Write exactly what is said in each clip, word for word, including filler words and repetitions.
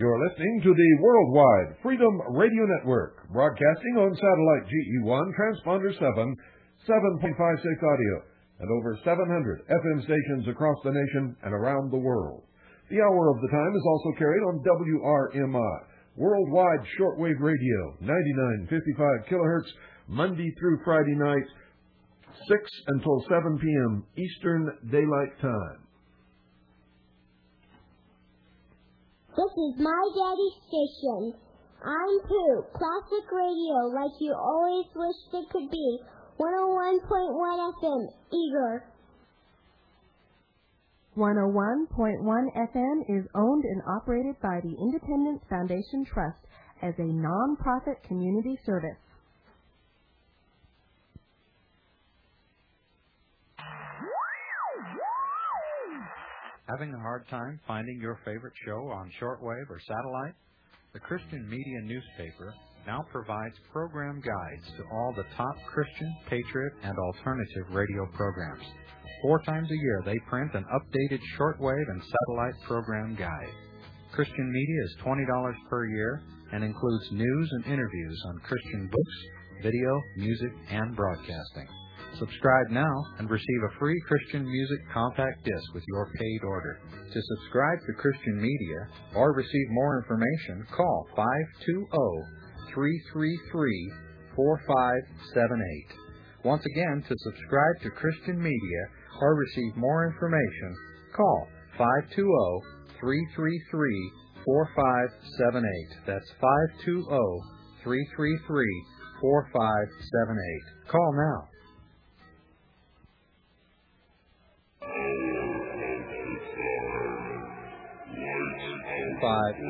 You're listening to the Worldwide Freedom Radio Network, broadcasting on satellite G E one, transponder seven, seven point five six audio, and over seven hundred F M stations across the nation and around the world. The hour of the time is also carried on W R M I, Worldwide Shortwave Radio, ninety-nine point five five kilohertz, Monday through Friday night, six until seven p.m. Eastern Daylight Time. This is my daddy's station. I'm Pooh. Classic radio like you always wished it could be. one oh one point one F M, Eager. one oh one point one F M is owned and operated by the Independence Foundation Trust as a non-profit community service. Having a hard time finding your favorite show on shortwave or satellite? The Christian Media newspaper now provides program guides to all the top Christian, patriot, and alternative radio programs. Four times a year, they print an updated shortwave and satellite program guide. Christian Media is twenty dollars per year and includes news and interviews on Christian books, video, music, and broadcasting. Subscribe now and receive a free Christian music compact disc with your paid order. To subscribe to Christian Media or receive more information, call five two zero, three three three, four five seven eight. Once again, to subscribe to Christian Media or receive more information, call five two zero, three three three, four five seven eight. That's five two zero, three three three, four five seven eight. Call now. Five.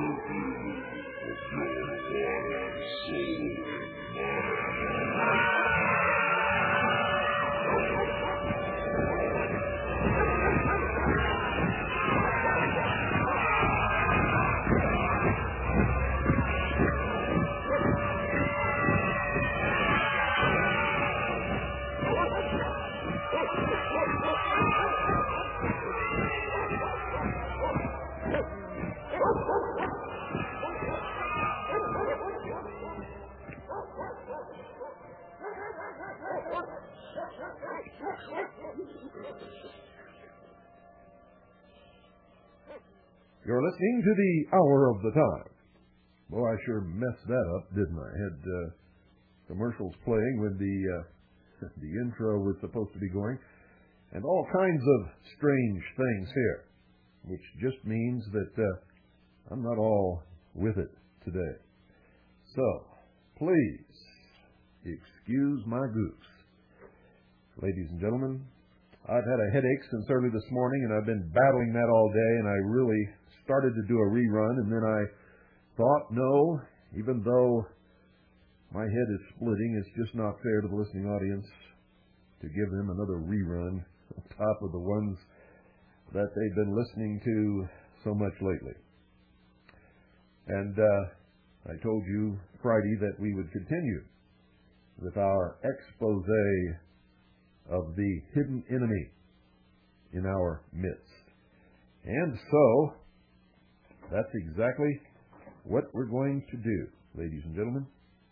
You're listening to the Hour of the Time. Well, I sure messed that up, didn't I? I had uh, commercials playing when the uh, the intro was supposed to be going, and all kinds of strange things here, which just means that uh, I'm not all with it today. So, please excuse my goose. Ladies and gentlemen, I've had a headache since early this morning, and I've been battling that all day, and I really started to do a rerun, and then I thought, no, even though my head is splitting, it's just not fair to the listening audience to give them another rerun on top of the ones that they've been listening to so much lately. And uh, I told you Friday that we would continue with our expose of the hidden enemy in our midst. And so, that's exactly what we're going to do, ladies and gentlemen.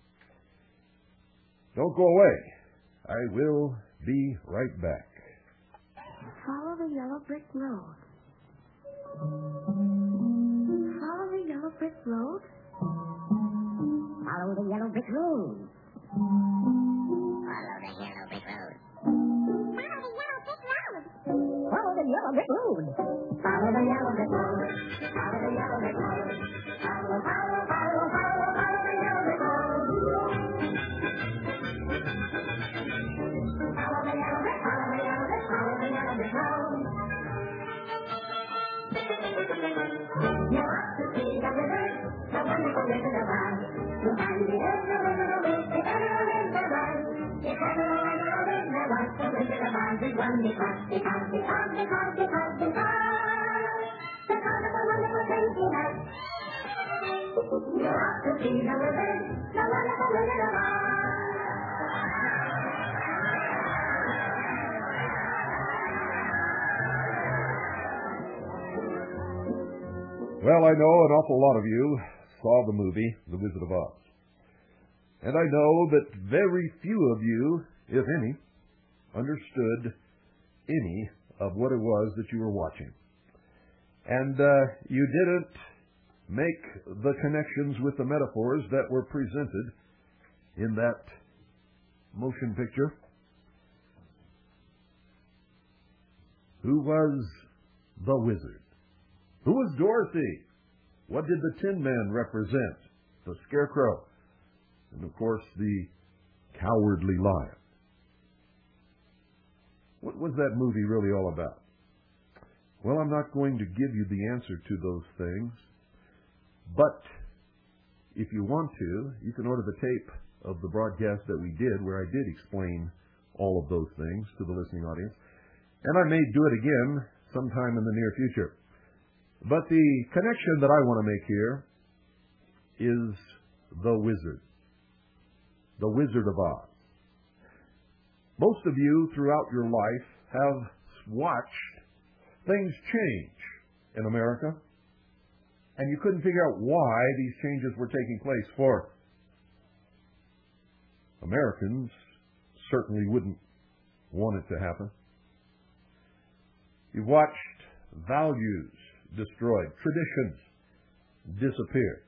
Don't go away. I will be right back. Follow the yellow brick road. Follow the yellow brick road. Follow the yellow brick road. Follow the yellow brick road. Follow the yellow brick road. Follow the yellow brick road. Follow the yellow brick road. Follow, follow, follow, follow, follow the yellow brick road. Follow the yellow brick, follow the yellow brick, follow the yellow brick road. You want to see the river, the wonderful river of Oz. You'll find the earth, the river of Oz, the ever river of Oz. If ever a river of Oz, there was the river of Oz is one because, because, because, because, because, because, because of the wonderful things he has. You ought to see the river, the wonderful river of Oz. Well, I know an awful lot of you saw the movie, The Wizard of Oz. And I know that very few of you, if any, understood any of what it was that you were watching. And uh, you didn't make the connections with the metaphors that were presented in that motion picture. Who was the wizard? Who was Dorothy? What did the Tin Man represent? The Scarecrow. And of course, the Cowardly Lion. What was that movie really all about? Well, I'm not going to give you the answer to those things, but if you want to, you can order the tape of the broadcast that we did where I did explain all of those things to the listening audience. And I may do it again sometime in the near future. But the connection that I want to make here is the wizard. The Wizard of Oz. Most of you throughout your life have watched things change in America, and you couldn't figure out why these changes were taking place. For Americans certainly wouldn't want it to happen. You've watched values destroyed, traditions disappear.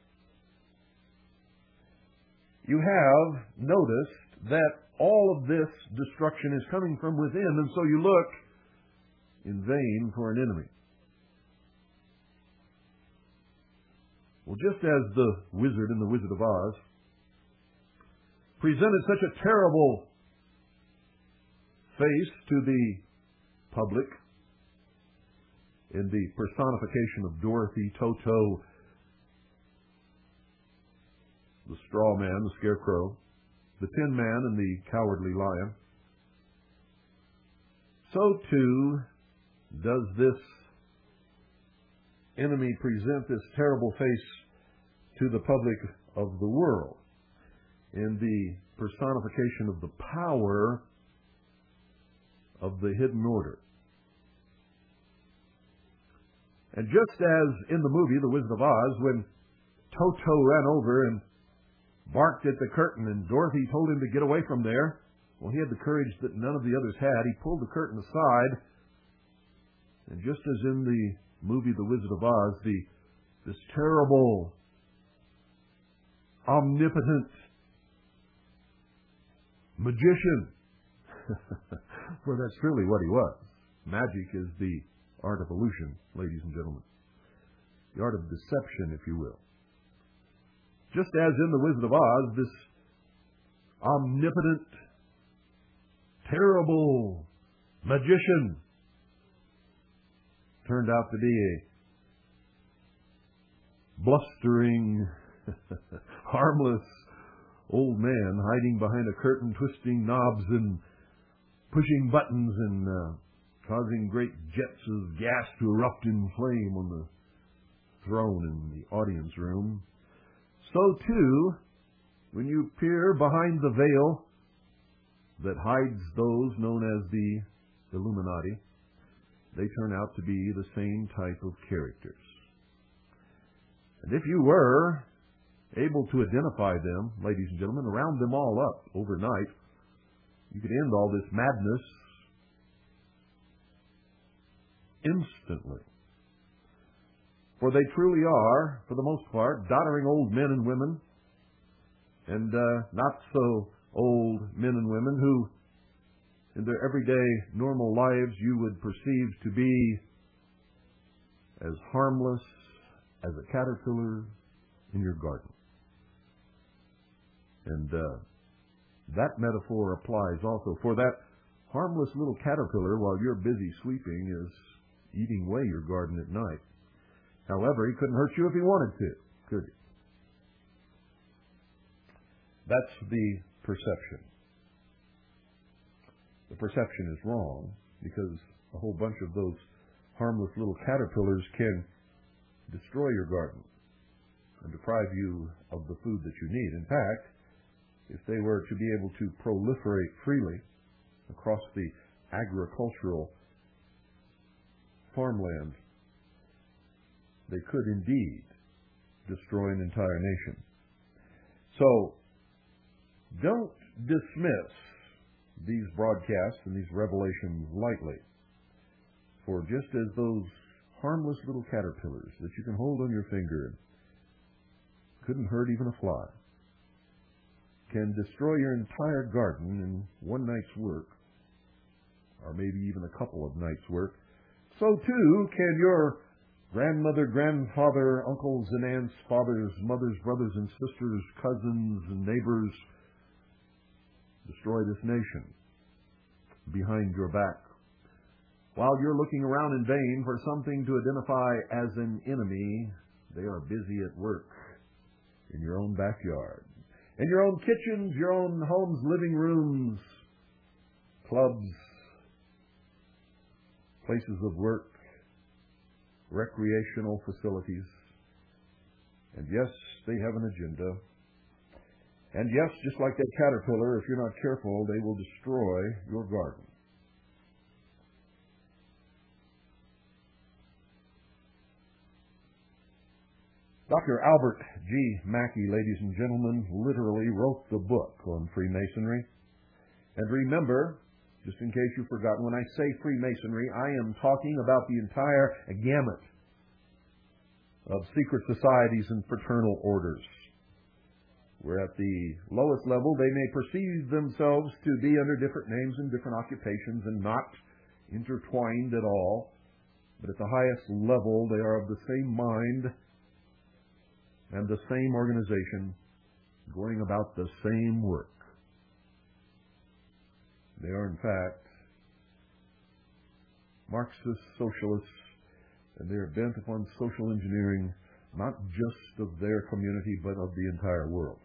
You have noticed that all of this destruction is coming from within, and so you look in vain for an enemy. Well, just as the wizard in The Wizard of Oz presented such a terrible face to the public in the personification of Dorothy, Toto, the Straw Man, the Scarecrow, the Tin Man, and the Cowardly Lion, so too does this enemy present this terrible face to the public of the world in the personification of the power of the hidden order. And just as in the movie The Wizard of Oz, when Toto ran over and barked at the curtain and Dorothy told him to get away from there, well, he had the courage that none of the others had. He pulled the curtain aside, and just as in the movie The Wizard of Oz, the this terrible, omnipotent magician, for that's really what he was. Magic is the art of illusion, ladies and gentlemen. The art of deception, if you will. Just as in The Wizard of Oz, this omnipotent, terrible magician turned out to be a blustering, harmless old man hiding behind a curtain, twisting knobs and pushing buttons and uh, causing great jets of gas to erupt in flame on the throne in the audience room. So, too, when you peer behind the veil that hides those known as the Illuminati, they turn out to be the same type of characters. And if you were able to identify them, ladies and gentlemen, round them all up overnight, you could end all this madness instantly. For they truly are, for the most part, doddering old men and women, and uh, not so old men and women who, in their everyday normal lives, you would perceive to be as harmless as a caterpillar in your garden. And uh, that metaphor applies also, for that harmless little caterpillar, while you're busy sleeping, is eating away your garden at night. However, he couldn't hurt you if he wanted to, could he? That's the perception. The perception is wrong because a whole bunch of those harmless little caterpillars can destroy your garden and deprive you of the food that you need. In fact, if they were to be able to proliferate freely across the agricultural farmland, they could indeed destroy an entire nation. So, don't dismiss these broadcasts and these revelations lightly. For just as those harmless little caterpillars that you can hold on your finger and couldn't hurt even a fly, can destroy your entire garden in one night's work, or maybe even a couple of nights' work, so too can your grandmother, grandfather, uncles and aunts, fathers, mothers, brothers and sisters, cousins and neighbors destroy this nation behind your back, while you're looking around in vain for something to identify as an enemy. They are busy at work in your own backyard, in your own kitchens, your own homes, living rooms, clubs, places of work, recreational facilities. And yes, they have an agenda. And yes, just like that caterpillar, if you're not careful, they will destroy your garden. Doctor Albert G. Mackey, ladies and gentlemen, literally wrote the book on Freemasonry. And remember, just in case you've forgotten, when I say Freemasonry, I am talking about the entire gamut of secret societies and fraternal orders, where at the lowest level they may perceive themselves to be under different names and different occupations and not intertwined at all, but at the highest level they are of the same mind and the same organization, going about the same work. They are, in fact, Marxist socialists, and they are bent upon social engineering, not just of their community, but of the entire world.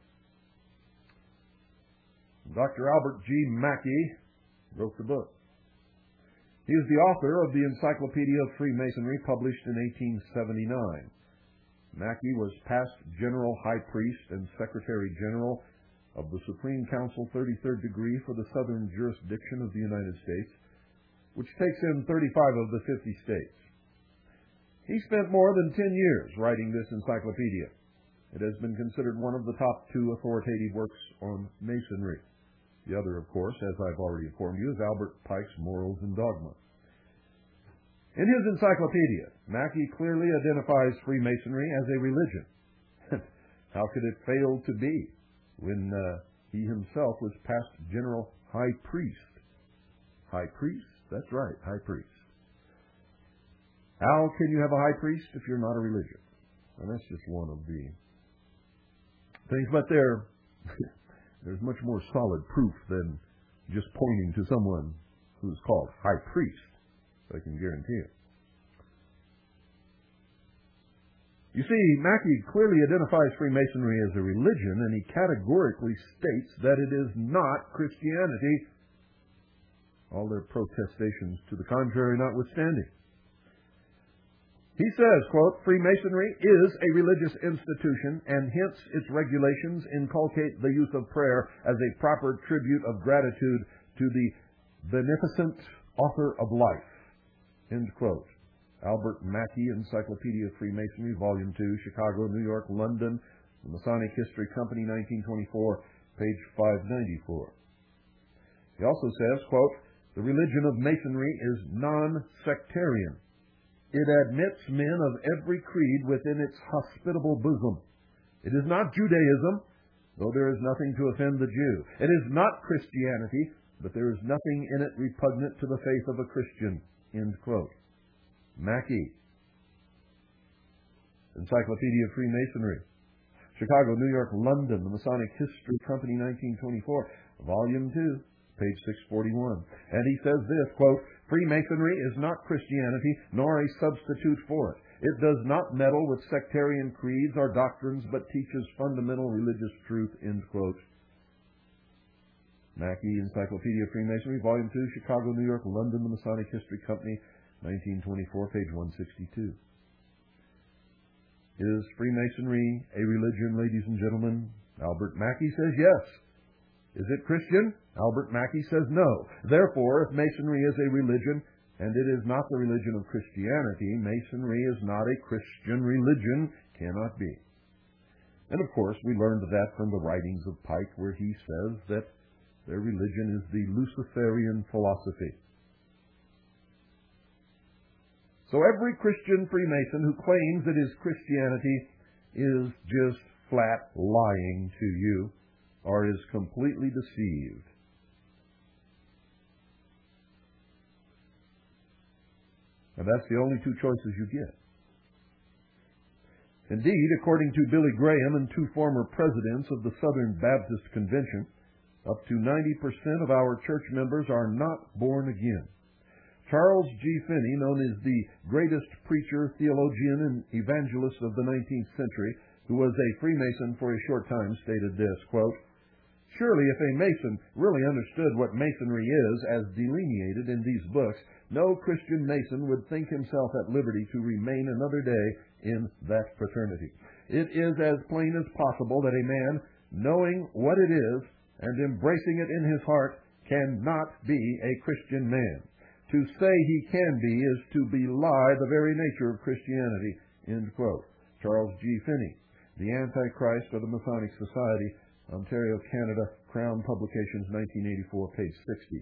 Doctor Albert G. Mackey wrote the book. He is the author of the Encyclopedia of Freemasonry, published in eighteen seventy-nine. Mackey was past General High Priest and Secretary General of the Supreme Council thirty-third degree for the Southern Jurisdiction of the United States, which takes in thirty-five of the fifty states. He spent more than ten years writing this encyclopedia. It has been considered one of the top two authoritative works on Masonry. The other, of course, as I've already informed you, is Albert Pike's Morals and Dogma. In his encyclopedia, Mackey clearly identifies Freemasonry as a religion. How could it fail to be when uh, he himself was past General High Priest? High Priest? That's right, High Priest. How can you have a high priest if you're not a religion? And that's just one of the things. But there, there's much more solid proof than just pointing to someone who's called high priest. I can guarantee it. You see, Mackey clearly identifies Freemasonry as a religion, and he categorically states that it is not Christianity, all their protestations to the contrary notwithstanding. He says, quote, Freemasonry is a religious institution, and hence its regulations inculcate the use of prayer as a proper tribute of gratitude to the beneficent author of life. End quote. Albert Mackey, Encyclopedia of Freemasonry, Volume two, Chicago, New York, London, The Masonic History Company, nineteen twenty-four, page five ninety-four. He also says, quote, the religion of Masonry is non-sectarian. It admits men of every creed within its hospitable bosom. It is not Judaism, though there is nothing to offend the Jew. It is not Christianity, but there is nothing in it repugnant to the faith of a Christian. End quote. Mackey, Encyclopedia of Freemasonry, Chicago, New York, London, The Masonic History Company, nineteen twenty-four, Volume two, page six forty-one. And he says this, quote, Freemasonry is not Christianity, nor a substitute for it. It does not meddle with sectarian creeds or doctrines, but teaches fundamental religious truth, end quote. Mackey, Encyclopedia of Freemasonry, Volume two, Chicago, New York, London, The Masonic History Company, nineteen twenty-four, page one sixty-two. Is Freemasonry a religion, ladies and gentlemen? Albert Mackey says yes. Is it Christian? Albert Mackey says no. Therefore, if Masonry is a religion, and it is not the religion of Christianity. Masonry is not a Christian religion, cannot be. And of course, we learned that from the writings of Pike, where he says that their religion is the Luciferian philosophy. So every Christian Freemason who claims it is Christianity is just flat lying to you, or is completely deceived. And that's the only two choices you get. Indeed, according to Billy Graham and two former presidents of the Southern Baptist Convention, up to ninety percent of our church members are not born again. Charles G. Finney, known as the greatest preacher, theologian, and evangelist of the nineteenth century, who was a Freemason for a short time, stated this, quote, "Surely if a Mason really understood what Masonry is as delineated in these books, no Christian Mason would think himself at liberty to remain another day in that fraternity. It is as plain as possible that a man, knowing what it is and embracing it in his heart, cannot be a Christian man. To say he can be is to belie the very nature of Christianity." End quote. Charles G. Finney, The Antichrist of the Masonic Society, Ontario, Canada, Crown Publications, nineteen eighty-four, page sixty.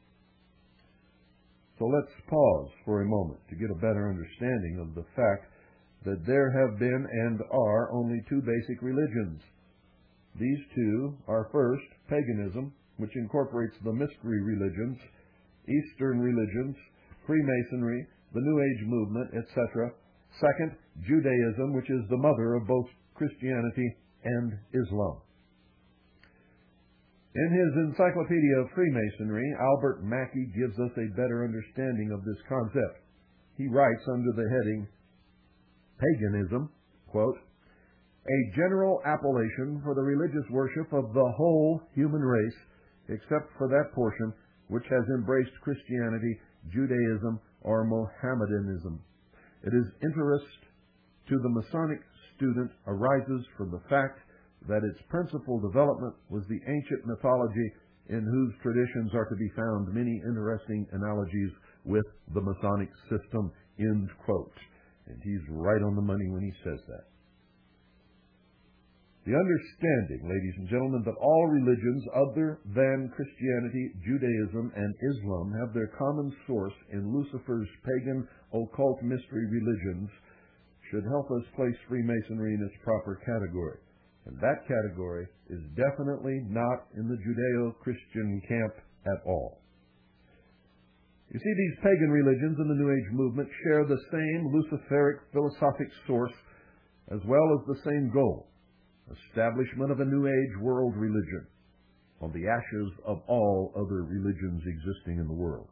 So let's pause for a moment to get a better understanding of the fact that there have been and are only two basic religions. These two are, first, paganism, which incorporates the mystery religions, Eastern religions, Freemasonry, the New Age movement, et cetera. Second, Judaism, which is the mother of both Christianity and Islam. In his Encyclopedia of Freemasonry, Albert Mackey gives us a better understanding of this concept. He writes under the heading, Paganism, quote, "A general appellation for the religious worship of the whole human race, except for that portion which has embraced Christianity, Judaism, or Mohammedanism. It is interest to the Masonic student arises from the fact that its principal development was the ancient mythology in whose traditions are to be found many interesting analogies with the Masonic system," end quote. And he's right on the money when he says that. The understanding, ladies and gentlemen, that all religions other than Christianity, Judaism, and Islam have their common source in Lucifer's pagan occult mystery religions should help us place Freemasonry in its proper category. And that category is definitely not in the Judeo-Christian camp at all. You see, these pagan religions and the New Age movement share the same Luciferic philosophic source as well as the same goal: establishment of a New Age world religion on the ashes of all other religions existing in the world.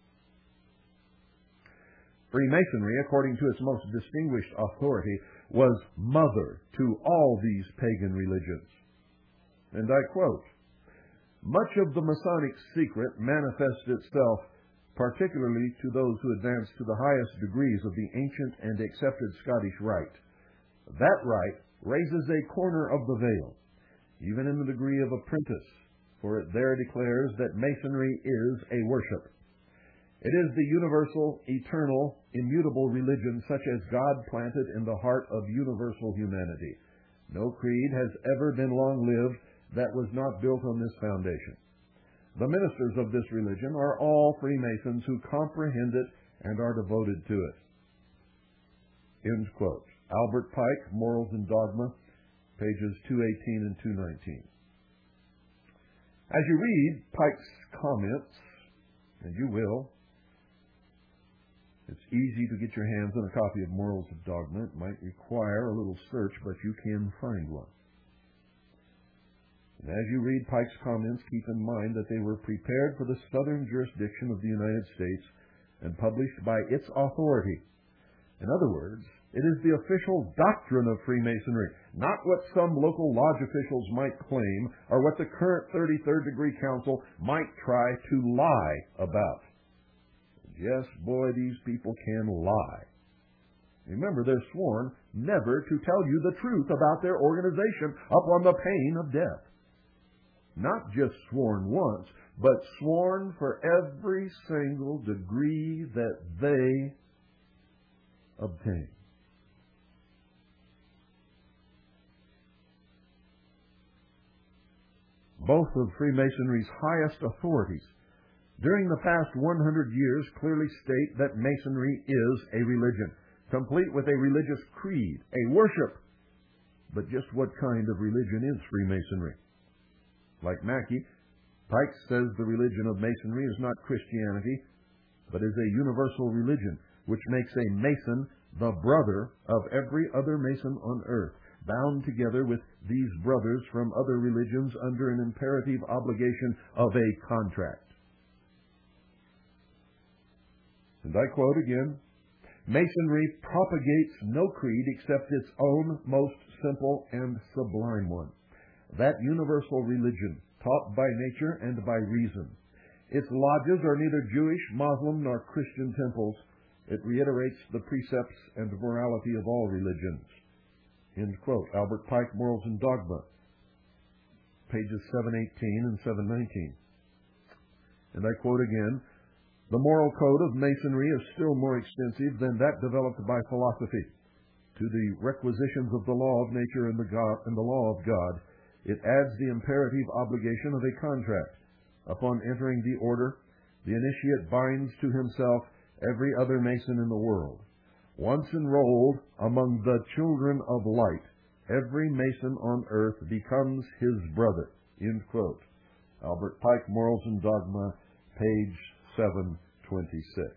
Freemasonry, according to its most distinguished authority, was mother to all these pagan religions. And I quote, "Much of the Masonic secret manifests itself particularly to those who advance to the highest degrees of the ancient and accepted Scottish rite. That rite raises a corner of the veil, even in the degree of apprentice, for it there declares that Masonry is a worship. It is the universal, eternal, immutable religion such as God planted in the heart of universal humanity. No creed has ever been long-lived that was not built on this foundation. The ministers of this religion are all Freemasons who comprehend it and are devoted to it." End quote. Albert Pike, Morals and Dogma, pages two eighteen and two nineteen. As you read Pike's comments, and you will, it's easy to get your hands on a copy of Morals of Dogma. It might require a little search, but you can find one. And as you read Pike's comments, keep in mind that they were prepared for the southern jurisdiction of the United States and published by its authority. In other words, it is the official doctrine of Freemasonry, not what some local lodge officials might claim or what the current thirty-third degree council might try to lie about. Yes, boy, these people can lie. Remember, they're sworn never to tell you the truth about their organization upon the pain of death. Not just sworn once, but sworn for every single degree that they obtain. Both of Freemasonry's highest authorities during the past one hundred years clearly state that Masonry is a religion, complete with a religious creed, a worship. But just what kind of religion is Freemasonry? Like Mackey, Pike says the religion of Masonry is not Christianity, but is a universal religion, which makes a Mason the brother of every other Mason on earth, bound together with these brothers from other religions under an imperative obligation of a contract. And I quote again, Masonry propagates no creed except its own most simple and sublime one, that universal religion taught by nature and by reason. Its lodges are neither Jewish, Muslim, nor Christian temples. It reiterates the precepts and morality of all religions. End quote. Albert Pike, Morals and Dogma, pages seven eighteen and seven nineteen. And I quote again, the moral code of Masonry is still more extensive than that developed by philosophy. To the requisitions of the law of nature and the, God, and the law of God, it adds the imperative obligation of a contract. Upon entering the order, the initiate binds to himself every other Mason in the world. Once enrolled among the children of light, every Mason on earth becomes his brother. End quote. Albert Pike, Morals and Dogma, page seven twenty-six.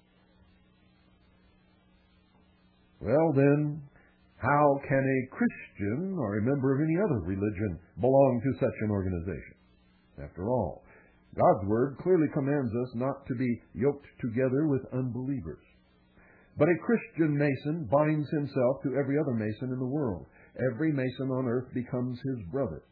Well then, how can a Christian or a member of any other religion belong to such an organization? After all, God's Word clearly commands us not to be yoked together with unbelievers. But a Christian Mason binds himself to every other Mason in the world. Every Mason on earth becomes his brother.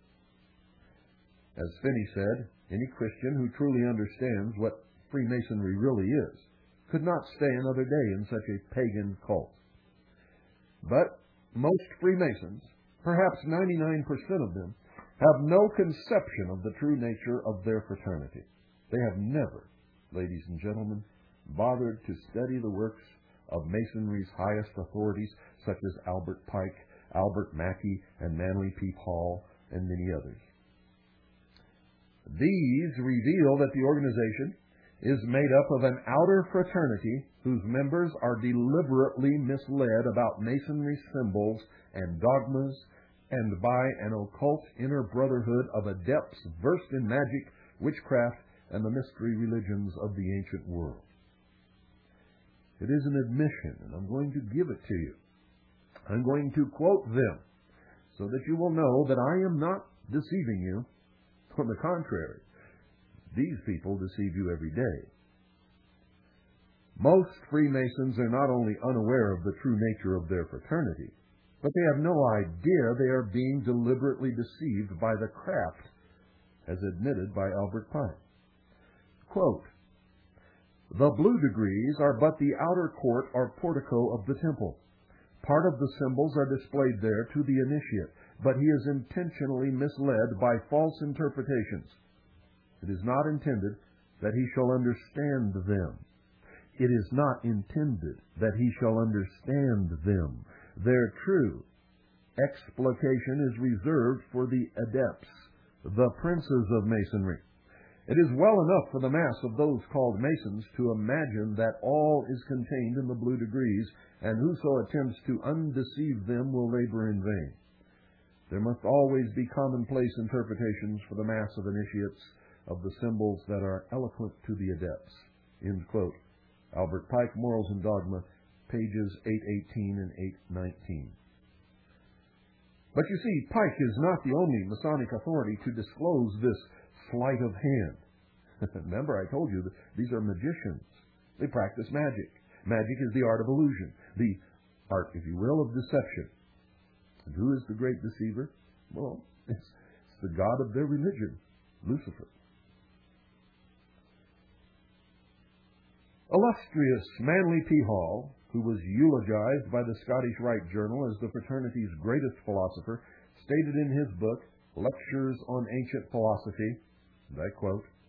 As Finney said, any Christian who truly understands what Freemasonry really is could not stay another day in such a pagan cult. But most Freemasons, perhaps ninety-nine percent of them, have no conception of the true nature of their fraternity. They have never, ladies and gentlemen, bothered to study the works of Masonry's highest authorities, such as Albert Pike, Albert Mackey, and Manly P. Paul, and many others. These reveal that the organization is made up of an outer fraternity whose members are deliberately misled about Masonry symbols and dogmas, and by an occult inner brotherhood of adepts versed in magic, witchcraft, and the mystery religions of the ancient world. It is an admission, and I'm going to give it to you. I'm going to quote them so that you will know that I am not deceiving you. On the contrary, these people deceive you every day. Most Freemasons are not only unaware of the true nature of their fraternity, but they have no idea they are being deliberately deceived by the craft, as admitted by Albert Pike. Quote, the blue degrees are but the outer court or portico of the temple. Part of the symbols are displayed there to the initiate, but he is intentionally misled by false interpretations. It is not intended that he shall understand them. It is not intended that he shall understand them. Their true explication is reserved for the adepts, the princes of Masonry. It is well enough for the mass of those called Masons to imagine that all is contained in the blue degrees, and whoso attempts to undeceive them will labor in vain. There must always be commonplace interpretations for the mass of initiates of the symbols that are eloquent to the adepts. End quote. Albert Pike, Morals and Dogma, pages eight eighteen and eight nineteen. But you see, Pike is not the only Masonic authority to disclose this sleight of hand. Remember, I told you that these are magicians. They practice magic. Magic is the art of illusion, the art, if you will, of deception. And who is the great deceiver? Well, it's, it's the god of their religion, Lucifer. Illustrious Manly P. Hall, who was eulogized by the Scottish Rite Journal as the fraternity's greatest philosopher, stated in his book, Lectures on Ancient Philosophy, and I quote,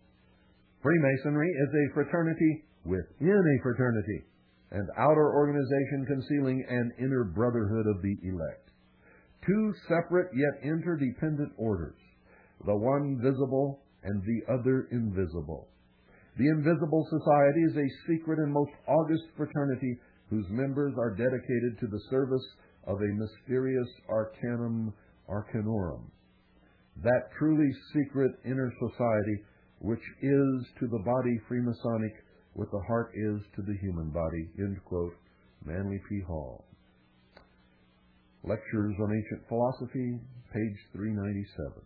Freemasonry is a fraternity within a fraternity, an outer organization concealing an inner brotherhood of the elect. Two separate yet interdependent orders, the one visible and the other invisible. The invisible society is a secret and most august fraternity whose members are dedicated to the service of a mysterious arcanum arcanorum, that truly secret inner society which is to the body Freemasonic what the heart is to the human body. End quote. Manly P. Hall. Lectures on Ancient Philosophy, page three ninety-seven.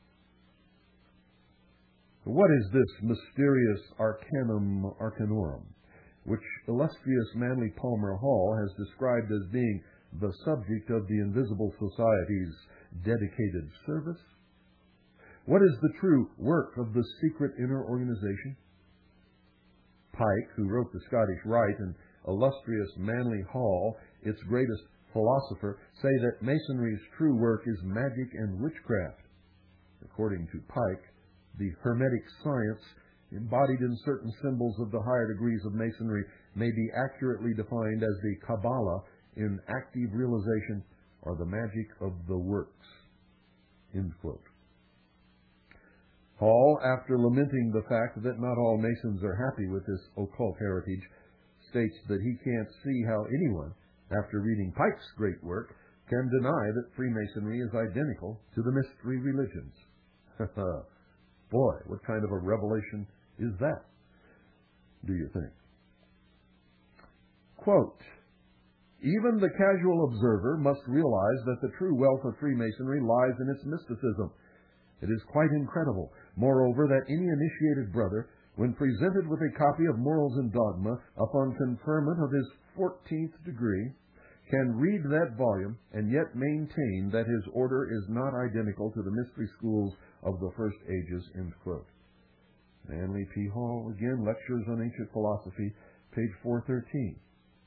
What is this mysterious arcanum arcanorum, which illustrious Manly Palmer Hall has described as being the subject of the Invisible Society's dedicated service? What is the true work of the secret inner organization? Pike, who wrote the Scottish Rite, and illustrious Manly Hall, its greatest philosopher, say that Masonry's true work is magic and witchcraft. According to Pike, the Hermetic science, embodied in certain symbols of the higher degrees of Masonry, may be accurately defined as the Kabbalah in active realization, or the magic of the works. End quote. Hall, after lamenting the fact that not all Masons are happy with this occult heritage, states that he can't see how anyone, after reading Pike's great work, can deny that Freemasonry is identical to the mystery religions. Boy, what kind of a revelation is that, do you think? Quote, even the casual observer must realize that the true wealth of Freemasonry lies in its mysticism. It is quite incredible, moreover, that any initiated brother, when presented with a copy of Morals and Dogma upon conferment of his fourteenth degree, can read that volume and yet maintain that his order is not identical to the mystery schools of the first ages. End quote. Manly P. Hall, again, Lectures on Ancient Philosophy, page four thirteen.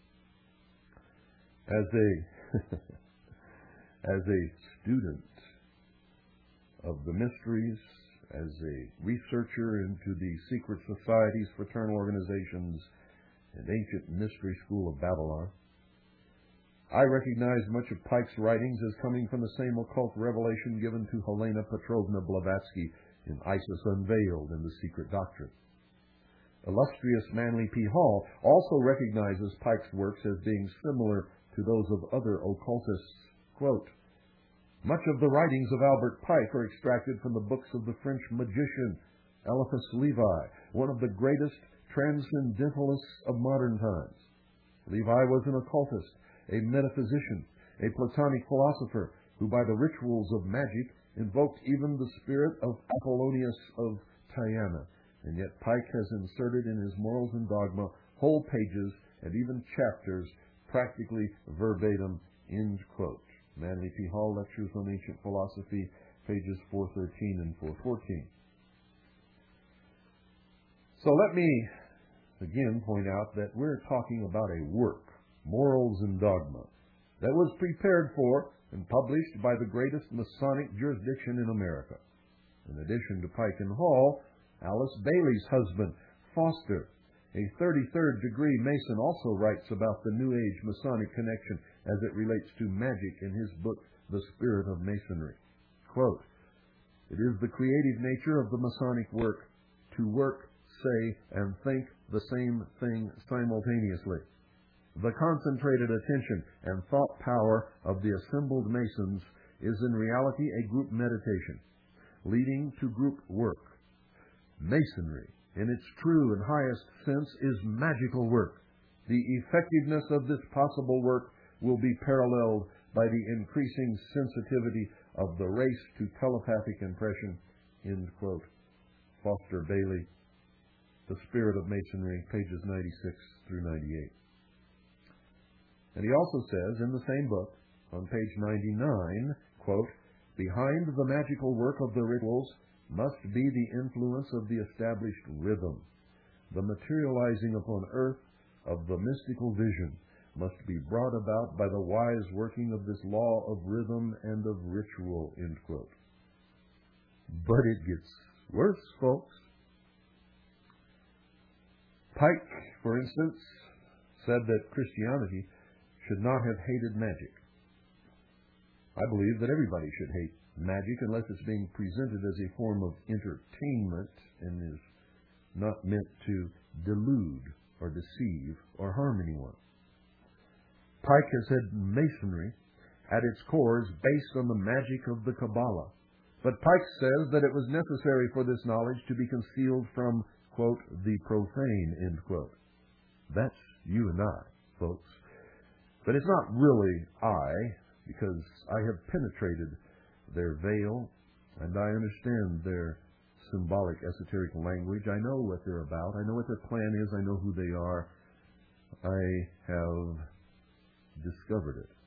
As a as a student of the mysteries, as a researcher into the secret societies, fraternal organizations, and ancient mystery school of Babylon, I recognize much of Pike's writings as coming from the same occult revelation given to Helena Petrovna Blavatsky in Isis Unveiled in The Secret Doctrine. Illustrious Manly P. Hall also recognizes Pike's works as being similar to those of other occultists. Quote, much of the writings of Albert Pike are extracted from the books of the French magician Eliphas Levi, one of the greatest transcendentalists of modern times. Levi was an occultist, a metaphysician, a Platonic philosopher, who by the rituals of magic invoked even the spirit of Apollonius of Tyana, and yet Pike has inserted in his Morals and Dogma whole pages and even chapters practically verbatim. End quote. Manly P. Hall, Lectures on Ancient Philosophy, pages four thirteen and four fourteen. So let me again point out that we're talking about a work, Morals and Dogma, that was prepared for and published by the greatest Masonic jurisdiction in America. In addition to Pike and Hall, Alice Bailey's husband, Foster, a thirty-third degree Mason, also writes about the New Age Masonic connection as it relates to magic in his book, The Spirit of Masonry. Quote, it is the creative nature of the Masonic work to work, say, and think the same thing simultaneously. The concentrated attention and thought power of the assembled Masons is in reality a group meditation, leading to group work. Masonry, in its true and highest sense, is magical work. The effectiveness of this possible work will be paralleled by the increasing sensitivity of the race to telepathic impression. End quote. Foster Bailey, The Spirit of Masonry, pages ninety-six through ninety-eight. And he also says in the same book, on page ninety-nine, quote, behind the magical work of the rituals must be the influence of the established rhythm. The materializing upon earth of the mystical vision must be brought about by the wise working of this law of rhythm and of ritual, end quote. But it gets worse, folks. Pike, for instance, said that Christianity should not have hated magic. I believe that everybody should hate magic unless it's being presented as a form of entertainment and is not meant to delude or deceive or harm anyone. Pike has said Masonry at its core is based on the magic of the Kabbalah. But Pike says that it was necessary for this knowledge to be concealed from, quote, the profane, end quote. That's you and I, folks. But it's not really I, because I have penetrated their veil, and I understand their symbolic, esoteric language. I know what they're about. I know what their plan is. I know who they are. I have discovered it.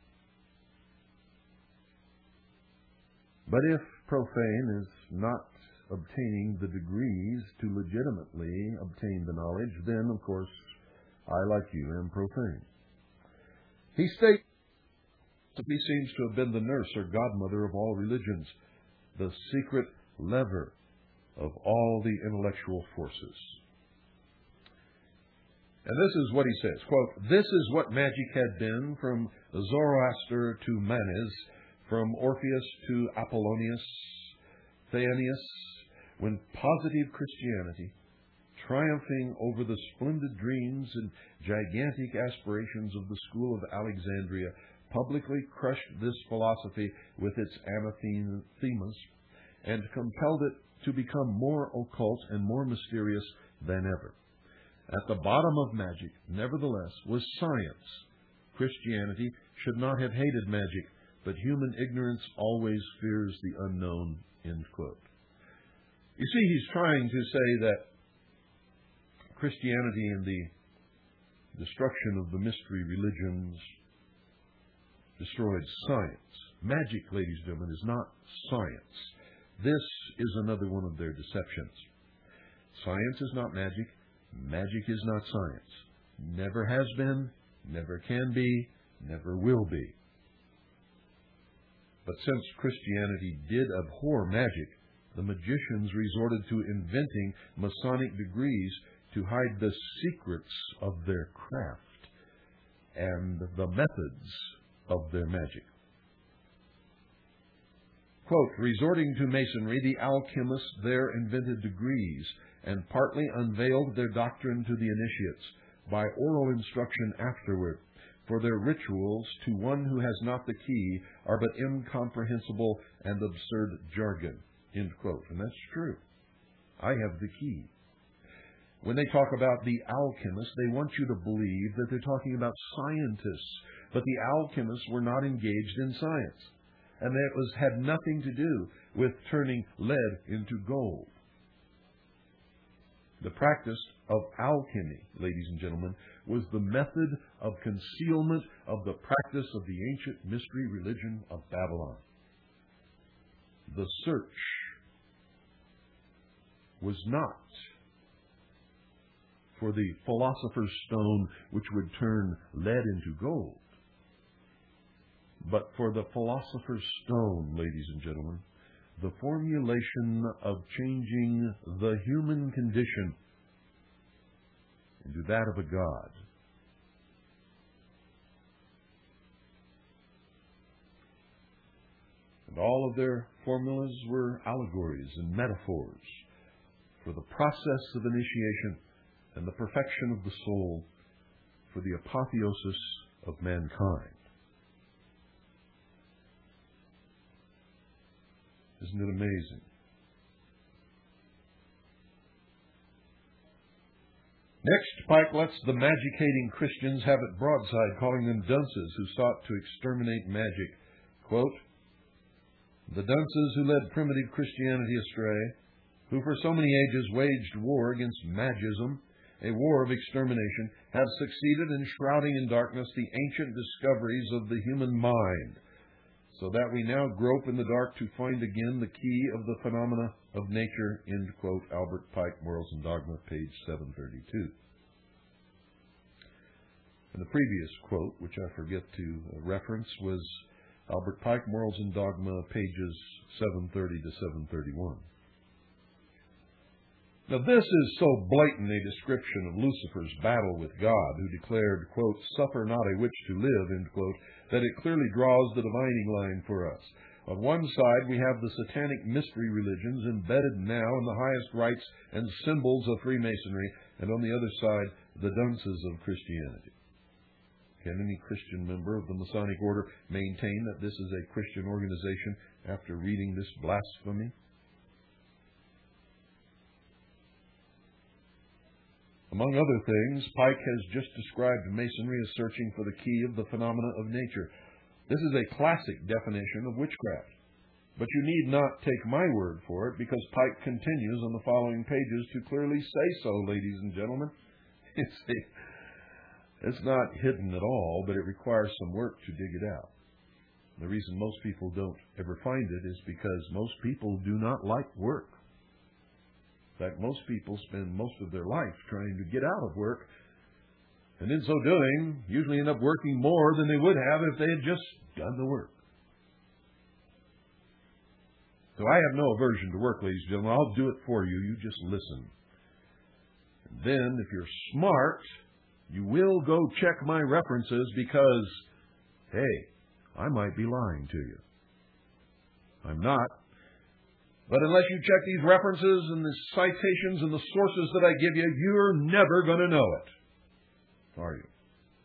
But if profane is not obtaining the degrees to legitimately obtain the knowledge, then, of course, I, like you, am profane. He states that he seems to have been the nurse or godmother of all religions, the secret lever of all the intellectual forces. And this is what he says, quote, "This is what magic had been from Zoroaster to Manes, from Orpheus to Apollonius, Theanius, when positive Christianity, triumphing over the splendid dreams and gigantic aspirations of the school of Alexandria, publicly crushed this philosophy with its anathemas and compelled it to become more occult and more mysterious than ever. At the bottom of magic, nevertheless, was science. Christianity should not have hated magic, but human ignorance always fears the unknown," end quote. You see, he's trying to say that Christianity and the destruction of the mystery religions destroyed science. Magic, ladies and gentlemen, is not science. This is another one of their deceptions. Science is not magic. Magic is not science. Never has been, never can be, never will be. But since Christianity did abhor magic, the magicians resorted to inventing Masonic degrees to hide the secrets of their craft and the methods of their magic. Quote, "Resorting to Masonry, the alchemists there invented degrees and partly unveiled their doctrine to the initiates by oral instruction afterward, for their rituals to one who has not the key are but incomprehensible and absurd jargon," end quote. And that's true. I have the key. When they talk about the alchemists, they want you to believe that they're talking about scientists. But the alchemists were not engaged in science. And that was had nothing to do with turning lead into gold. The practice of alchemy, ladies and gentlemen, was the method of concealment of the practice of the ancient mystery religion of Babylon. The search was not for the philosopher's stone which would turn lead into gold, but for the philosopher's stone, ladies and gentlemen, the formulation of changing the human condition into that of a god. And all of their formulas were allegories and metaphors for the process of initiation and the perfection of the soul, for the apotheosis of mankind. Isn't it amazing? Next, Pike lets the magic-hating Christians have it broadside, calling them dunces who sought to exterminate magic. Quote, "The dunces who led primitive Christianity astray, who for so many ages waged war against magism, a war of extermination, have succeeded in shrouding in darkness the ancient discoveries of the human mind, so that we now grope in the dark to find again the key of the phenomena of nature," end quote. Albert Pike, Morals and Dogma, page seven thirty-two. And the previous quote, which I forget to reference, was Albert Pike, Morals and Dogma, pages seven thirty to seven thirty-one. Now, this is so blatant a description of Lucifer's battle with God, who declared, quote, "Suffer not a witch to live," end quote, that it clearly draws the dividing line for us. On one side, we have the satanic mystery religions embedded now in the highest rites and symbols of Freemasonry, and on the other side, the dunces of Christianity. Can any Christian member of the Masonic Order maintain that this is a Christian organization after reading this blasphemy? Among other things, Pike has just described Masonry as searching for the key of the phenomena of nature. This is a classic definition of witchcraft. But you need not take my word for it, because Pike continues on the following pages to clearly say so, ladies and gentlemen. It's, a, it's not hidden at all, but it requires some work to dig it out. The reason most people don't ever find it is because most people do not like work. In fact, most people spend most of their life trying to get out of work, and in so doing, usually end up working more than they would have if they had just done the work. So I have no aversion to work, ladies and gentlemen. I'll do it for you. You just listen. And then, if you're smart, you will go check my references because, hey, I might be lying to you. I'm not. But unless you check these references and the citations and the sources that I give you, you're never going to know it. Are you?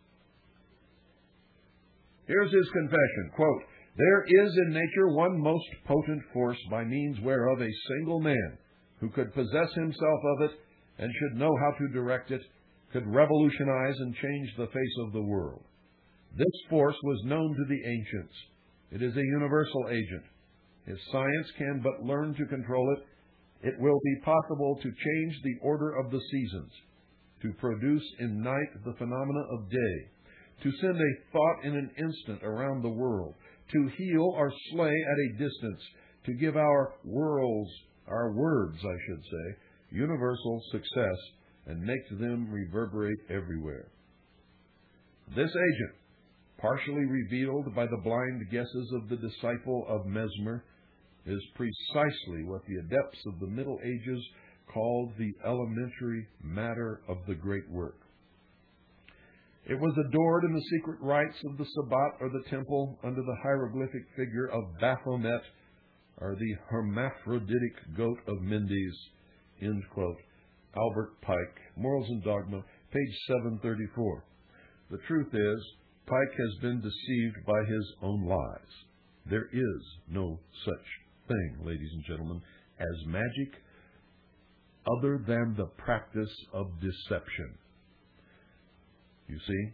Here's his confession. Quote, "There is in nature one most potent force by means whereof a single man, who could possess himself of it and should know how to direct it, could revolutionize and change the face of the world. This force was known to the ancients. It is a universal agent. If science can but learn to control it, it will be possible to change the order of the seasons, to produce in night the phenomena of day, to send a thought in an instant around the world, to heal or slay at a distance, to give our worlds, our words, I should say, universal success, and make them reverberate everywhere. This agent, partially revealed by the blind guesses of the disciple of Mesmer, is precisely what the adepts of the Middle Ages called the elementary matter of the great work. It was adored in the secret rites of the Sabbat or the temple under the hieroglyphic figure of Baphomet, or the hermaphroditic goat of Mendes." End quote. Albert Pike, Morals and Dogma, page seven thirty-four. The truth is, Pike has been deceived by his own lies. There is no such thing, ladies and gentlemen, as magic other than the practice of deception. You see?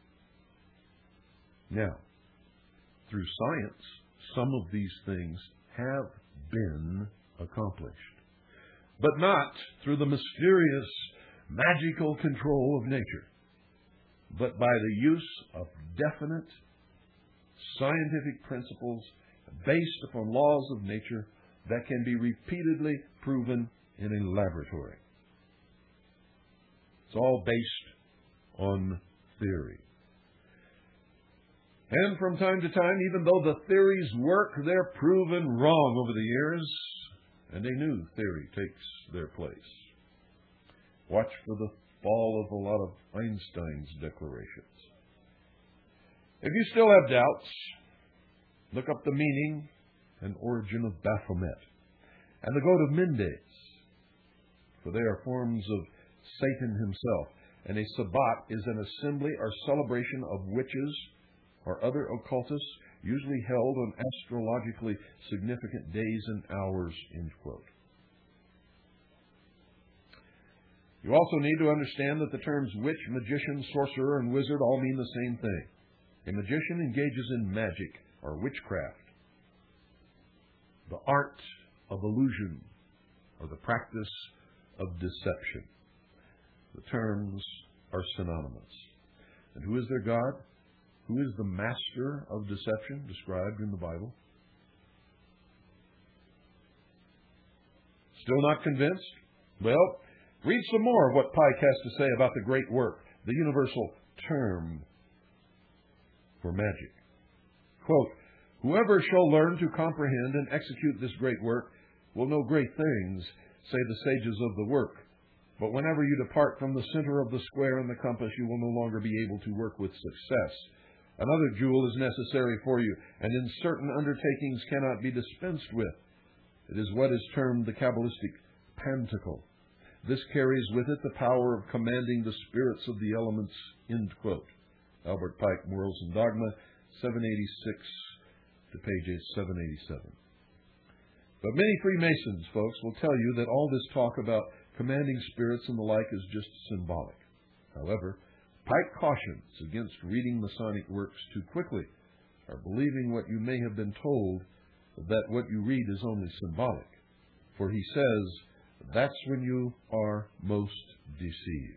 Now, through science, some of these things have been accomplished, but not through the mysterious, magical control of nature, but by the use of definite scientific principles based upon laws of nature that can be repeatedly proven in a laboratory. It's all based on theory. And from time to time, even though the theories work, they're proven wrong over the years, and a new theory takes their place. Watch for the fall of a lot of Einstein's declarations. If you still have doubts, look up the meaning and origin of Baphomet and the goat of Mendes, for they are forms of Satan himself, and a Sabbat is an assembly or celebration of witches or other occultists, usually held on astrologically significant days and hours, end quote. You also need to understand that the terms witch, magician, sorcerer, and wizard all mean the same thing. A magician engages in magic or witchcraft, the art of illusion, or the practice of deception. The terms are synonymous. And who is their God? Who is the master of deception described in the Bible? Still not convinced? Well, read some more of what Pike has to say about the great work, the universal term for magic. Quote, "Whoever shall learn to comprehend and execute this great work will know great things, say the sages of the work. But whenever you depart from the center of the square and the compass, you will no longer be able to work with success. Another jewel is necessary for you, and in certain undertakings cannot be dispensed with. It is what is termed the Kabbalistic pantacle. This carries with it the power of commanding the spirits of the elements, end quote. Albert Pike, Morals and Dogma, seven eighty-six to page seven eighty-seven. But many Freemasons, folks, will tell you that all this talk about commanding spirits and the like is just symbolic. However, Pike cautions against reading Masonic works too quickly, or believing what you may have been told that what you read is only symbolic. For he says, that's when you are most deceived.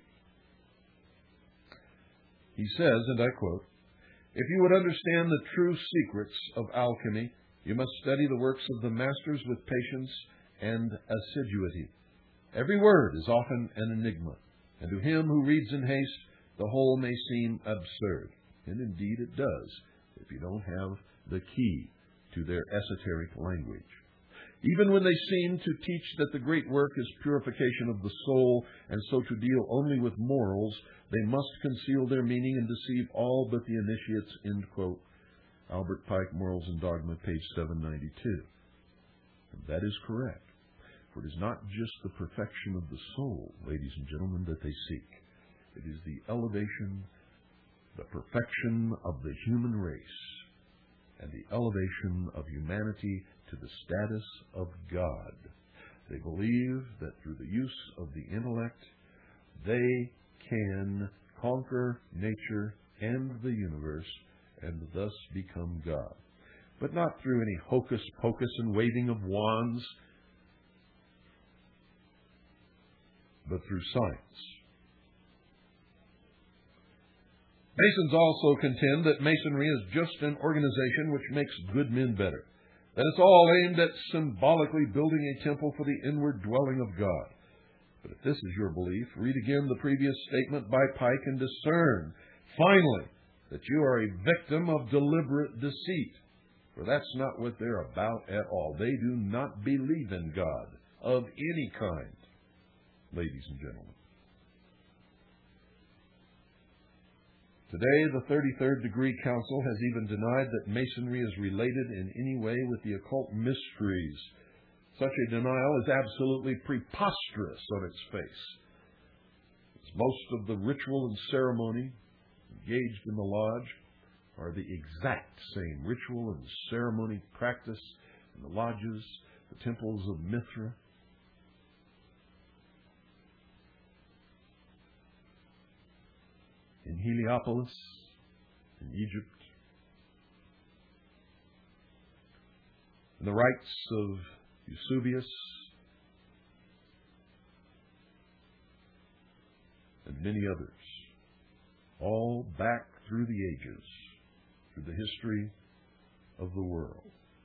He says, and I quote, "If you would understand the true secrets of alchemy, you must study the works of the masters with patience and assiduity. Every word is often an enigma, and to him who reads in haste, the whole may seem absurd." And indeed it does, if you don't have the key to their esoteric language. Even when they seem to teach that the great work is purification of the soul, and so to deal only with morals, they must conceal their meaning and deceive all but the initiates, end quote. Albert Pike, Morals and Dogma, page seven ninety-two. And that is correct. For it is not just the perfection of the soul, ladies and gentlemen, that they seek. It is the elevation, the perfection of the human race, and the elevation of humanity to the status of God. They believe that through the use of the intellect, they can conquer nature and the universe and thus become God. But not through any hocus pocus and waving of wands, but through science. Masons also contend that Masonry is just an organization which makes good men better, that it's all aimed at symbolically building a temple for the inward dwelling of God. But if this is your belief, read again the previous statement by Pike and discern, finally, that you are a victim of deliberate deceit. For that's not what they're about at all. They do not believe in God of any kind, ladies and gentlemen. Today, the thirty-third Degree Council has even denied that Masonry is related in any way with the occult mysteries. Such a denial is absolutely preposterous on its face. As most of the ritual and ceremony engaged in the lodge are the exact same ritual and ceremony practiced in the lodges, the temples of Mithra, in Heliopolis, in Egypt, in the rites of Eusebius, and many others, all back through the ages, through the history of the world.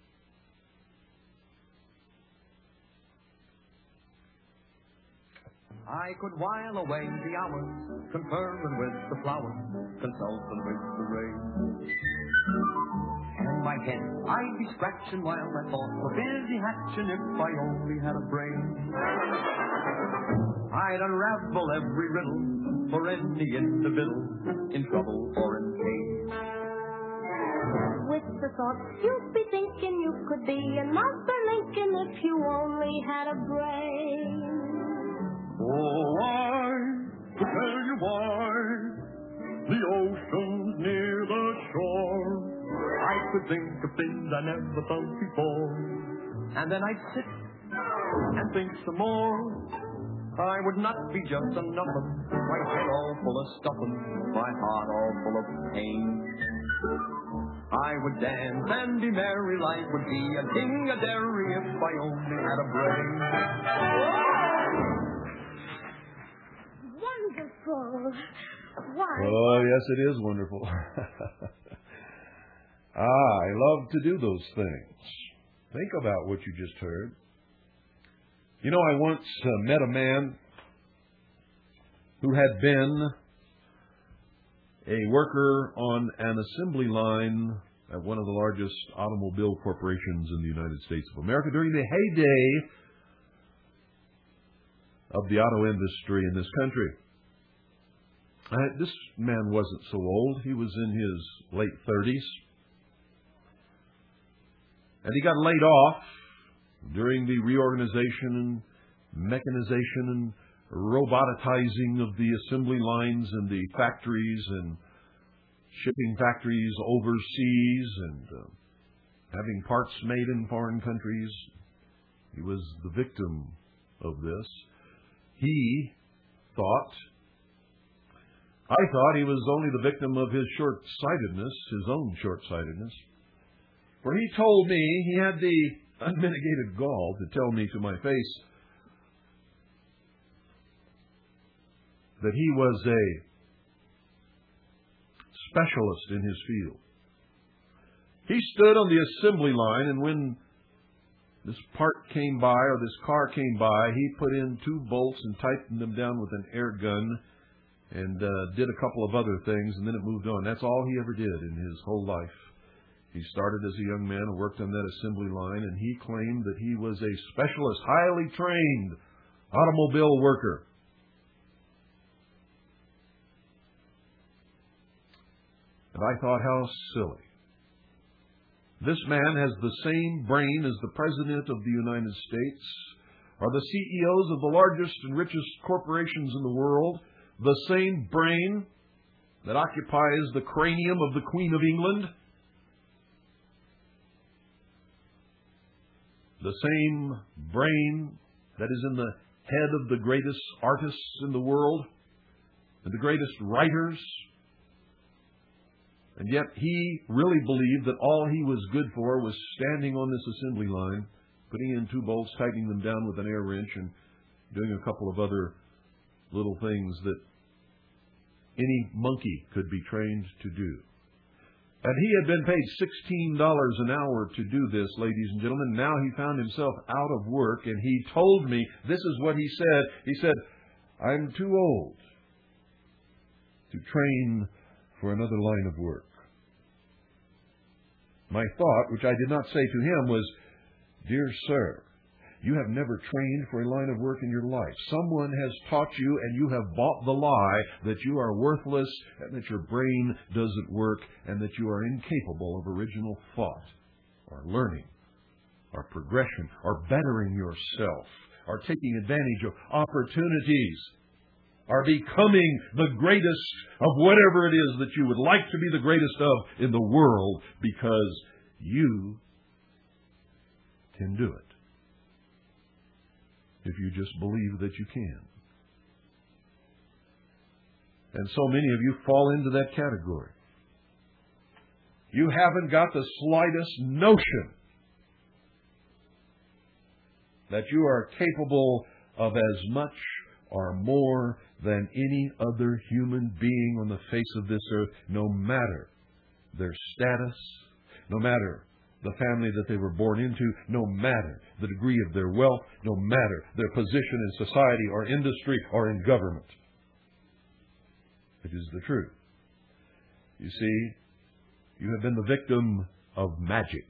I could while away the hours, conferring with the flowers, consulting with the rain. In my head I'd be scratching while my thoughts were busy hatching if I only had a brain. I'd unravel every riddle for any individual in trouble or in pain. With the thought you'd be thinking you could be another Lincoln if you only had a brain. Oh, I could tell you why the ocean's near the shore. I could think of things I never thought before, and then I'd sit and think some more. I would not be just a number, my head all full of stuffing, my heart all full of pain. I would dance and be merry, life would be a ding-a-dairy if I only had a brain. Wonderful. Why? Oh, yes, it is wonderful. ah, I love to do those things. Think about what you just heard. You know, I once uh, met a man who had been a worker on an assembly line at one of the largest automobile corporations in the United States of America during the heyday of the auto industry in this country. Uh, this man wasn't so old. He was in his late thirties. And he got laid off during the reorganization and mechanization and robotizing of the assembly lines and the factories and shipping factories overseas and uh, having parts made in foreign countries. He was the victim of this. He thought, I thought he was only the victim of his short-sightedness, his own short-sightedness. For he told me, he had the unmitigated gall to tell me to my face that he was a specialist in his field. He stood on the assembly line, and when this part came by, or this car came by, he put in two bolts and tightened them down with an air gun and uh, did a couple of other things, and then it moved on. That's all he ever did in his whole life. He started as a young man and worked on that assembly line, and he claimed that he was a specialist, highly trained automobile worker. And I thought, how silly. This man has the same brain as the President of the United States, or the C E Os of the largest and richest corporations in the world, the same brain that occupies the cranium of the Queen of England, the same brain that is in the head of the greatest artists in the world and the greatest writers. And yet he really believed that all he was good for was standing on this assembly line, putting in two bolts, tightening them down with an air wrench, and doing a couple of other little things that any monkey could be trained to do. And he had been paid sixteen dollars an hour to do this, ladies and gentlemen. Now he found himself out of work, and he told me, this is what he said. He said, I'm too old to train for another line of work. My thought, which I did not say to him, was, dear sir, you have never trained for a line of work in your life. Someone has taught you, and you have bought the lie that you are worthless and that your brain doesn't work and that you are incapable of original thought or learning or progression or bettering yourself or taking advantage of opportunities or becoming the greatest of whatever it is that you would like to be the greatest of in the world, because you can do it if you just believe that you can. And so many of you fall into that category. You haven't got the slightest notion that you are capable of as much or more than any other human being on the face of this earth, no matter their status, no matter the family that they were born into, no matter the degree of their wealth, no matter their position in society or industry or in government. It is the truth. You see, you have been the victim of magic.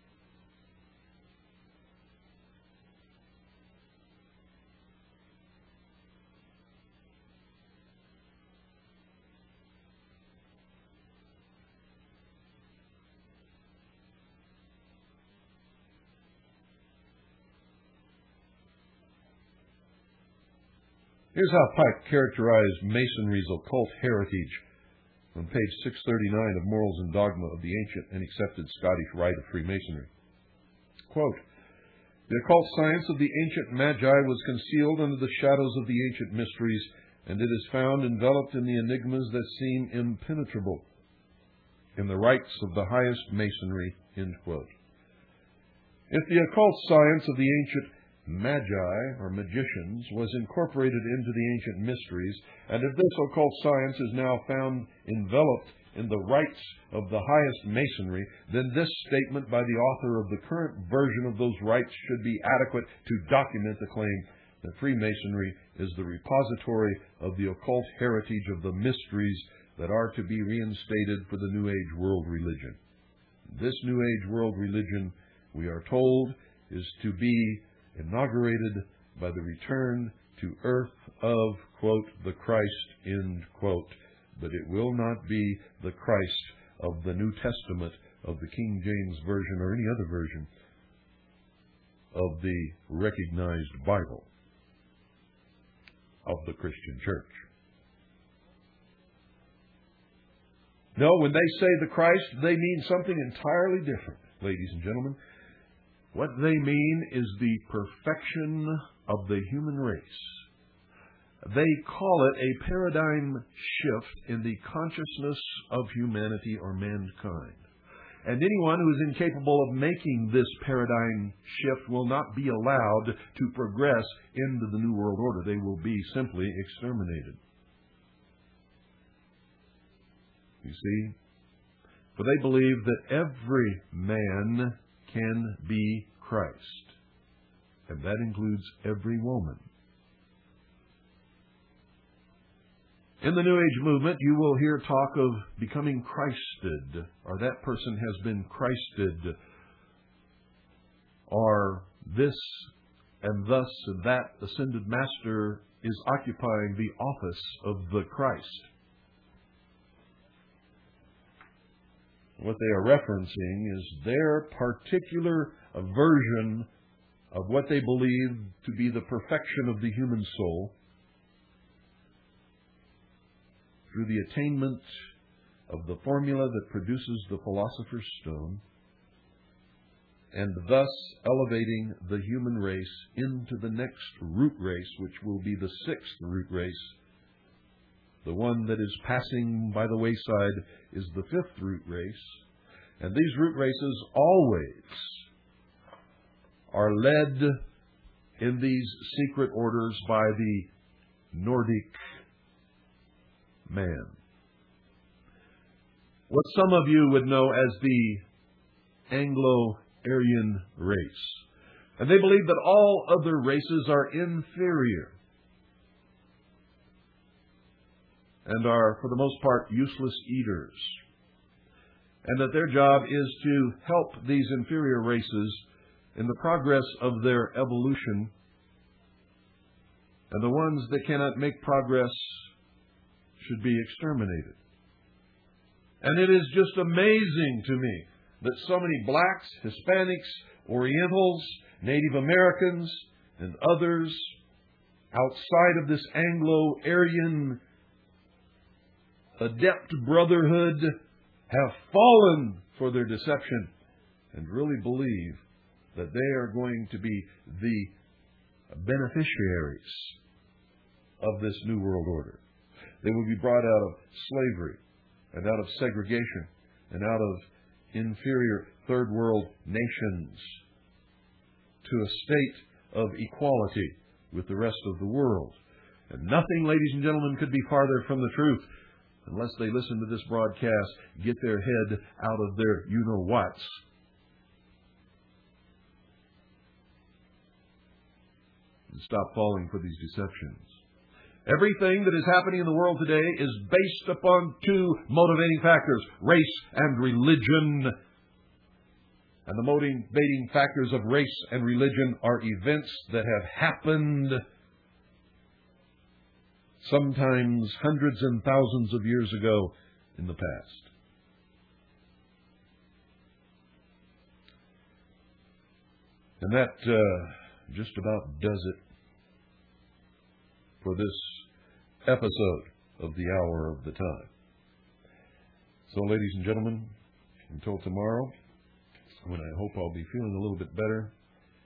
Here's how Pike characterized Masonry's occult heritage on page six thirty-nine of Morals and Dogma of the Ancient and Accepted Scottish Rite of Freemasonry. Quote, the occult science of the ancient magi was concealed under the shadows of the ancient mysteries, and it is found enveloped in the enigmas that seem impenetrable in the rites of the highest masonry. End quote. If the occult science of the ancient magi, or magicians, was incorporated into the ancient mysteries, and if this occult science is now found enveloped in the rites of the highest masonry, then this statement by the author of the current version of those rites should be adequate to document the claim that Freemasonry is the repository of the occult heritage of the mysteries that are to be reinstated for the New Age world religion. This New Age world religion, we are told, is to be inaugurated by the return to earth of, quote, the Christ, end quote. But it will not be the Christ of the New Testament, of the King James Version, or any other version of the recognized Bible of the Christian church. No, when they say the Christ, they mean something entirely different, ladies and gentlemen. What they mean is the perfection of the human race. They call it a paradigm shift in the consciousness of humanity or mankind. And anyone who is incapable of making this paradigm shift will not be allowed to progress into the New World Order. They will be simply exterminated. You see? For they believe that every man can be Christ. And that includes every woman. In the New Age movement, you will hear talk of becoming Christed, or that person has been Christed, or this and thus and that ascended master is occupying the office of the Christ. What they are referencing is their particular version of what they believe to be the perfection of the human soul, through the attainment of the formula that produces the Philosopher's Stone, and thus elevating the human race into the next root race, which will be the sixth root race. The one that is passing by the wayside is the fifth root race. And these root races always are led in these secret orders by the Nordic man. What some of you would know as the Anglo-Aryan race. And they believe that all other races are inferior and are, for the most part, useless eaters. And that their job is to help these inferior races in the progress of their evolution. And the ones that cannot make progress should be exterminated. And it is just amazing to me that so many blacks, Hispanics, Orientals, Native Americans, and others outside of this Anglo-Aryan adept brotherhood have fallen for their deception and really believe that they are going to be the beneficiaries of this New World Order. They will be brought out of slavery and out of segregation and out of inferior third world nations to a state of equality with the rest of the world. And nothing, ladies and gentlemen, could be farther from the truth unless they listen to this broadcast, get their head out of their you-know-whats, and stop falling for these deceptions. Everything that is happening in the world today is based upon two motivating factors, race and religion. And the motivating factors of race and religion are events that have happened sometimes hundreds and thousands of years ago in the past. And that uh, just about does it for this episode of the Hour of the Time. So, ladies and gentlemen, until tomorrow, when I hope I'll be feeling a little bit better,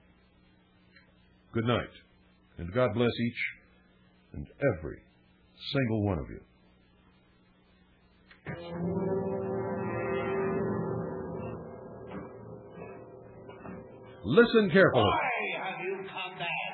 good night, and God bless each and every single one of you. Listen carefully. Why have you come back?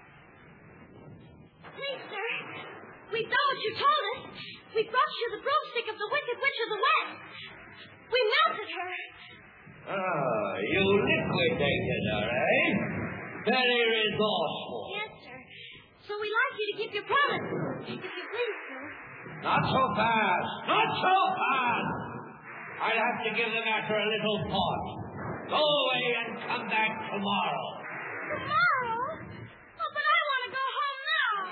Please, sir, we've done what you told us. We brought you the broomstick of the Wicked Witch of the West. We melted her. Ah, you liquidated her, eh? Very resourceful. Yes, sir. So we'd like you to keep your promise, if you please, sir. Not so fast. Not so fast. I'll have to give the matter a little thought. Go away and come back tomorrow. Tomorrow? Oh, but I want to go home now.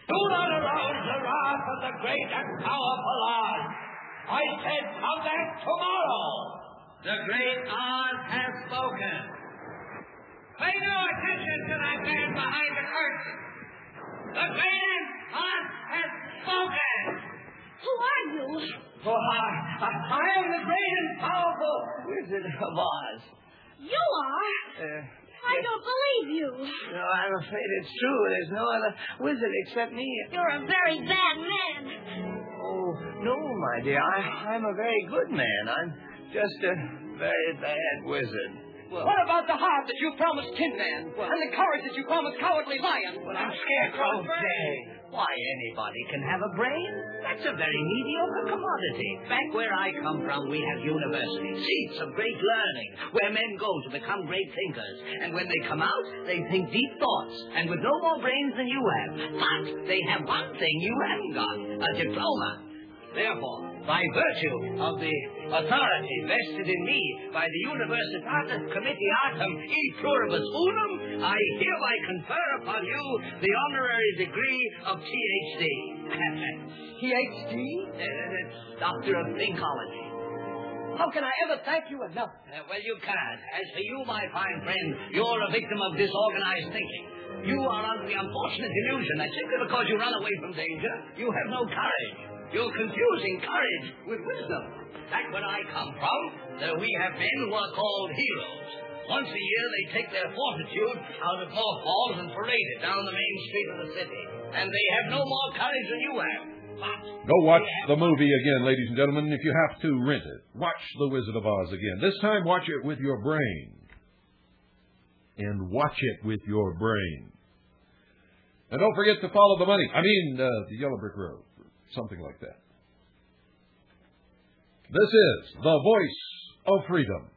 Do not arouse the wrath of the great and powerful Oz. I said come back tomorrow. The great Oz has spoken. Pay no attention to that man behind the curtain. The great Oz has spoken. Who are you? Oh, I, I, I am the great and powerful Wizard of Oz. You are? Uh, I don't believe you. No, I'm afraid it's true. There's no other wizard except me. You're a very bad man. Oh, no, my dear. I, I'm a very good man. I'm just a very bad wizard. Well, what about the heart that you promised Tin Man? Well, and the courage that you promised Cowardly Lion? Well, I'm Scarecrow Day. Why, anybody can have a brain. That's a very mediocre commodity. Back where I come from, we have universities, seats of great learning, where men go to become great thinkers. And when they come out, they think deep thoughts, and with no more brains than you have. But they have one thing you haven't got, a diploma. Therefore, by virtue of the authority vested in me by the Universitatis Comitiatum e Pluribus Unum, I hereby confer upon you the honorary degree of T H D. T H D? Uh, Doctor of Thinkology. How can I ever thank you enough? Uh, well, you can't. As for you, my fine friend, you're a victim of disorganized thinking. You are under the unfortunate delusion that simply because you run away from danger, you have no courage. You're confusing courage with wisdom. Back where I come from, there we have men who are called heroes. Once a year, they take their fortitude out of mothballs and parade it down the main street of the city. And they have no more courage than you have. But go watch the movie again, ladies and gentlemen, if you have to rent it. Watch The Wizard of Oz again. This time, watch it with your brain. And watch it with your brain. And don't forget to follow the money. I mean, uh, the Yellow Brick Road. Something like that. This is the Voice of Freedom.